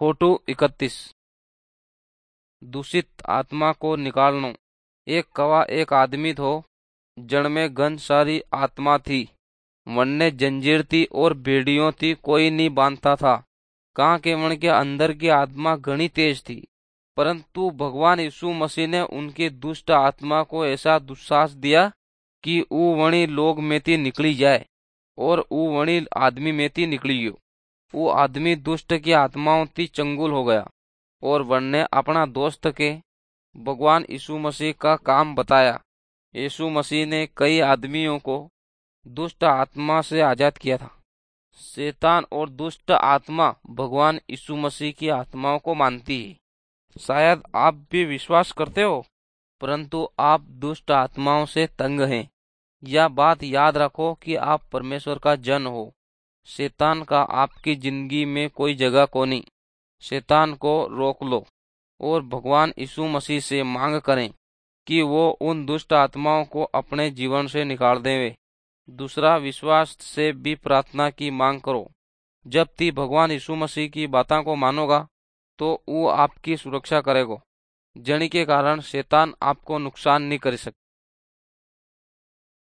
Photo 31। दूषित आत्मा को निकालना। एक आदमी थो, जन में गन सारी आत्मा थी। वन्ने जंजीर थी और बेड़ियों थी, कोई नहीं बांधता था। कहाँ के मन के अंदर की आत्मा घनी तेज थी, परंतु भगवान यीशु मसीह ने उनकी दुष्ट आत्मा को ऐसा दुस्साहस दिया कि ऊ वणी लोग में थी निकली जाए, और ऊ वणी आदमी में थी निकली गयो। वो आदमी दुष्ट की आत्माओं थी चंगुल हो गया, और वन्ने अपना दोस्त के भगवान यीशु मसीह का काम बताया। यीशु मसीह ने कई आदमियों को दुष्ट आत्मा से आजाद किया था। शैतान और दुष्ट आत्मा भगवान यीशु मसीह की आत्माओं को मानती है। शायद आप भी विश्वास करते हो, परंतु आप दुष्ट आत्माओं से तंग हैं। यह बात याद रखो कि आप परमेश्वर का जन हो। शैतान का आपकी जिंदगी में कोई जगह को नहीं। शैतान को रोक लो और भगवान यीशु मसीह से मांग करें कि वो उन दुष्ट आत्माओं को अपने जीवन से निकाल देवे। दूसरा, विश्वास से भी प्रार्थना की मांग करो। जब ती भगवान यीशु मसीह की बातों को मानोगा तो वो आपकी सुरक्षा करेगा, जनी के कारण शैतान आपको नुकसान नहीं कर सकता।